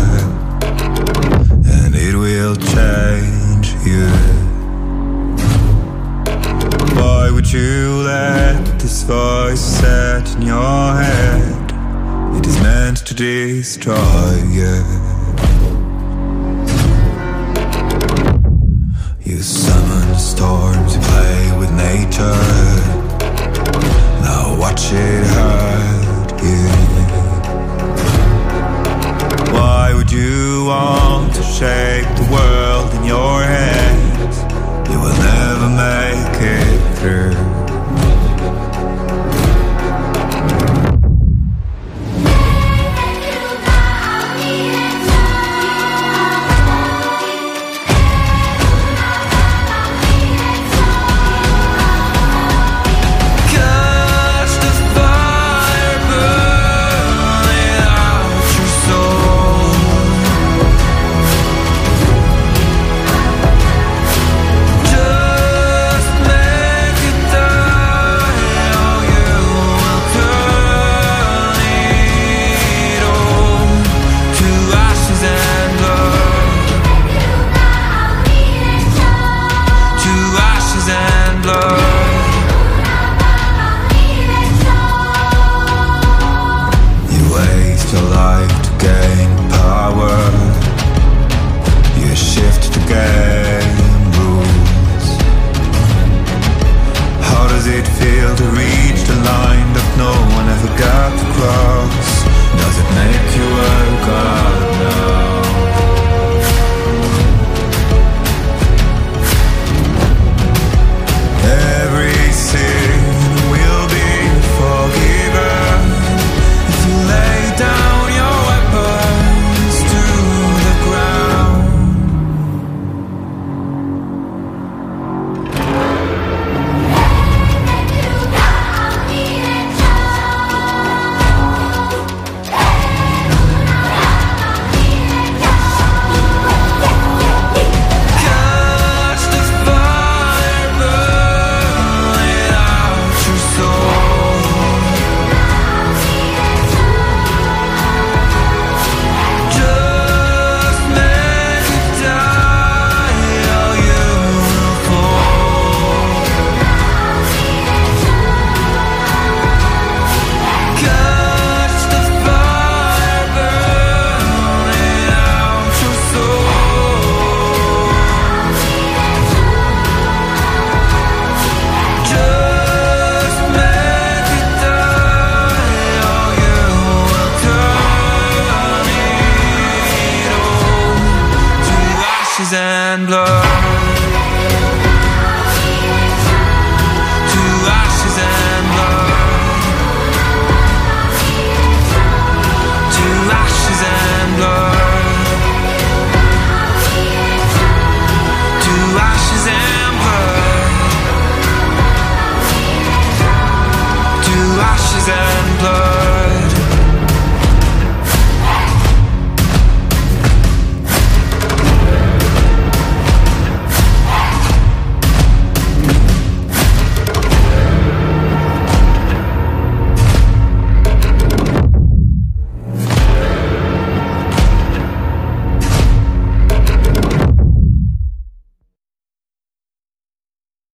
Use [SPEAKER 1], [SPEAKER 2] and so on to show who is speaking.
[SPEAKER 1] and it will change you. Why would you let this voice set in your head? It is meant to destroy you. You summon storms, you play with nature. Now watch it hurt you. Why would you want to shape the world in your hands? You will never make it through.
[SPEAKER 2] And blood.